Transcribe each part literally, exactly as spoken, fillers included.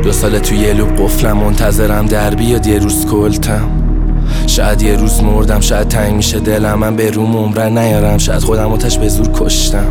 دو ساله توی یه لوب قفلم، منتظرم در بیاد یه روز کلتم. شاید یه روز مردم، شاید تنگ میشه دلم، من به روم عمرن نیارم، شاید خودم آتش به زور کشتم.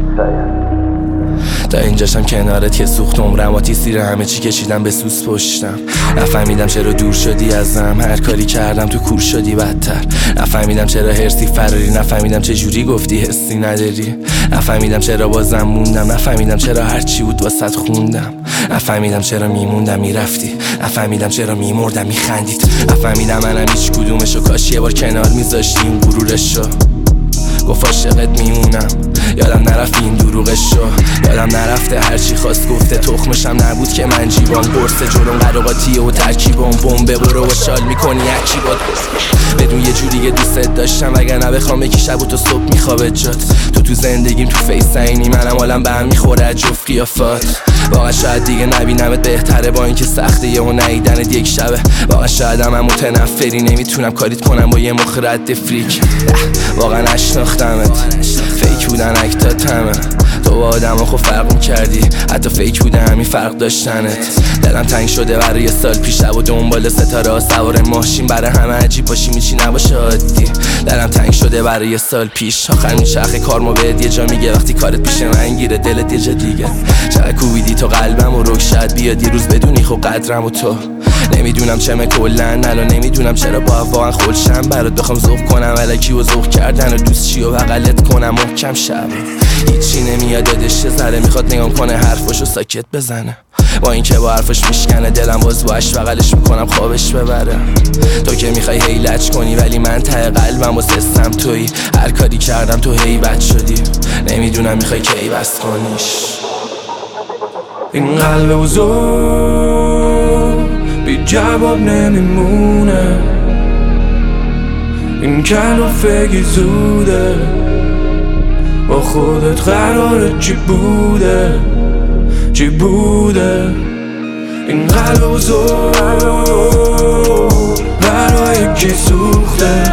تا اینجاشم کنارت که سوخت عمرم، آتی سیر همه چی کشیدم به سوس پشتم. نفهمیدم چرا دور شدی ازم، هر کاری کردم تو کور شدی بدتر. نفهمیدم چرا هرسی فراری، نفهمیدم چه جوری گفتی حسی نداری. نفهمیدم چرا بازم موندم، نفهمیدم چرا هرچی بود واسط خوندم. نفهمیدم چرا میموندم میرفتی، نفهمیدم چرا میمردم میخندید. نفهمیدم منم هیچ کدومشو، کاش یه بار کنار میذاشتی این غرورشو. گفت عاشقت میمونم، یادم نرفت این دروغشو. یادم نرفته هرچی خواست گفته، تخمشم نبود که من جیبام قرص جلوم قراقاتیه و ترکیبم بمبه. برو و شال میکنی هرچی باد بدون یه جوری دوستت داشتم، وگرنه بخوام یکی شب و تو صبح میخوابه جات. تو تو زندگیم تو فیسینی، منم حالم به هم میخوره جفت قیافات. واقعا شاید دیگه نبینمت بهتره، با اینکه سخته یه و ندیدنت یک شبه. واقعا شاید هم متنفری، نمیتونم کاریت کنم با یه مخ رد فریک. واقعا نشناختمت، فیک بودن اکتاتمه. تو با آدم ها خب فرق میکردی، حتی فیک بوده همین فرق داشتنت. دلم تنگ شده برای سال پیش، و دنبال ستاره ها سوار ماشین، برای همه عجیب باشی میچی نباشه عادی. دلم تنگ شده برای سال پیش، آخر میچرخه کارمو بهت یه جا میگه، وقتی کارت پیش من گیره دلت یه جا دیگه. چقدر کوبیدی تو قلبم و رک، شاید بیاد یه روز بدونی خب قدرم و تو. نمیدونم چمه کلن الان، نمیدونم چرا با واقعا خلشم برات بخوام ذوق کنم الکی و ذوق کردن و دوست چی و بغلت کنم محکم شب. هیچی نمیاد یادش، ذره میخواد نگام کنه حرفاشو ساکت بزنه. با اینکه با حرفش میشکنه دلم، باز باش بغلش میکنم خوابش ببره. تو که میخوای هیلج کنی، ولی من ته قلبم و سستم تویی. هر کاری کردم تو هیبت شدی، نمیدونم میخوای کی بس کنیش. این قلب بزرگ بی جواب نمیمونه، این کلافگی زوده. با خودت قراره چی بوده چی بوده. این قلب بزرگ برای کی سوخته،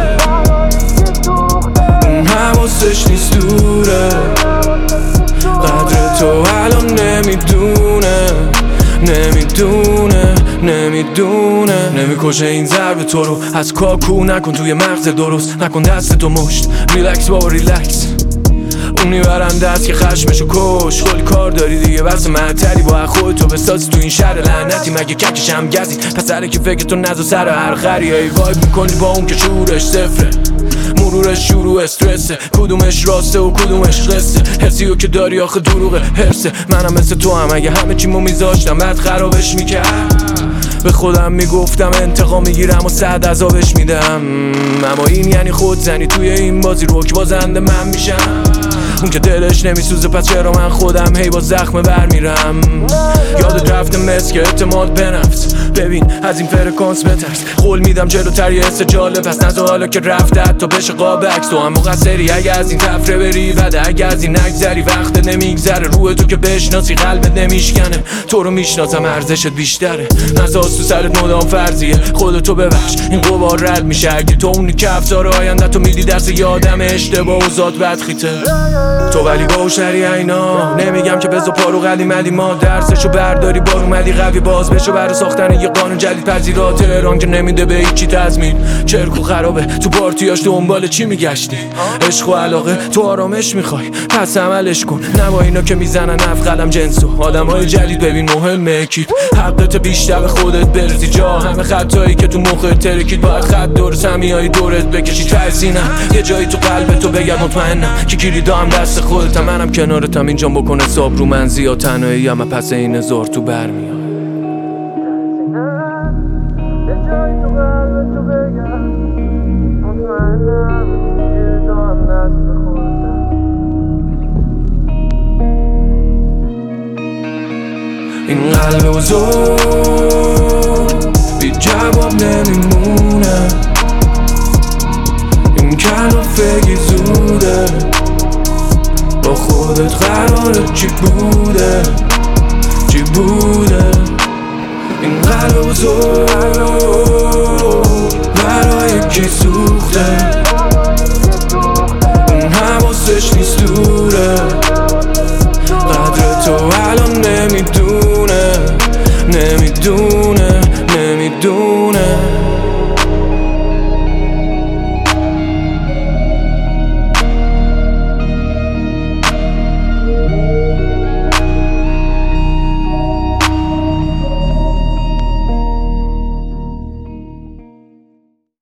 اون حواسش نیست دوره. قدر تو الان نمیدونه نمیدونه نمیدونه. نمیکشه این ضرب تو رو، از کاکو نکن توی مغز درست. نکن دست تو مشت، ریلکس بابا ریلکس. اونی برنده است که خشمشو کش. خیلی کار داری دیگه، بس معطلی با خودتو بسازی تو این شهر لعنتی. مگه ککش هم گزی پسره که فکر تو نزو سر هر خری. ای وایب میکنی با اون که شورش صفره، مرورش شروع استرسه. کدومش راسته و کدومش قصه، حسیو که داری آخه دروغه حرسه. منم مثل تو هم، اگه همه چیمو میذاشتم بعد خرابش میکرد. به خودم میگفتم انتقام میگیرم و صد عذابش میدم، اما این یعنی خود زنی توی این بازی، روک بازنده من میشم. اون که دلش نمیسوزه پس چرا من خودم هی با زخم برمیرم. یادت رفته مثل که اعتماد به نفس، ببین از این فرکانس بترس. قول میدم جلوتر یه حس جالب، پس نزا حالا که رفته حتی بشه قاب عکس. تو هم مقصری اگه از این تفره بری، بده اگه از این نگذری. وقت نمیگذره روح تو که بشناسی، قلبت نمیشکنه. تو رو میشناسم ارزشت بیشتره، نزاز تو سرت مدام فرضیه. خودتو ببخش این غبار رد میشه، اگه تو اونی که افزار آینده تو میدی دست یادم اشتباه و ذات بدخیته. تو ولی باوشری اینا، نمیگم که بزا پارو قدیم علی ما. درسشو برداری بار اومدی قوی باز بشو برای ساختن یه قانون جدید. پذیرات ایران که نمیده به هیچی تضمین، چرک و خرابه تو پارتیاش دنبال چی میگشتی؟ عشق و علاقه تو آرامش میخوای پس عملش کن، نه با اینا که میزنن اف قلم جنسو. آدمای جدید ببین مهمه کیپ، حقت بیشتر به خودت برسی. جا همه خطایی که تو مخت ترکید، باید خط دور سمیای دورت بکشی. ترسینم یه جایی تو قلب تو بگرد مطمئنم که کلیدا هم دست خودتم. منم کنارتم اینجام بکنه حساب رو من زیاد تنهایی، اما پس این هزار تو برمیاد. این قلب بزرگ بی جواب نمیمونه، این کلافگی زوده. با خودت قراره چی بوده چی بوده. این قلب بزرگ برای کی سوخته، اون حواسش نیست دوره. قدر تو الان نمیدونه نمیدونه نمیدونه نمیدونه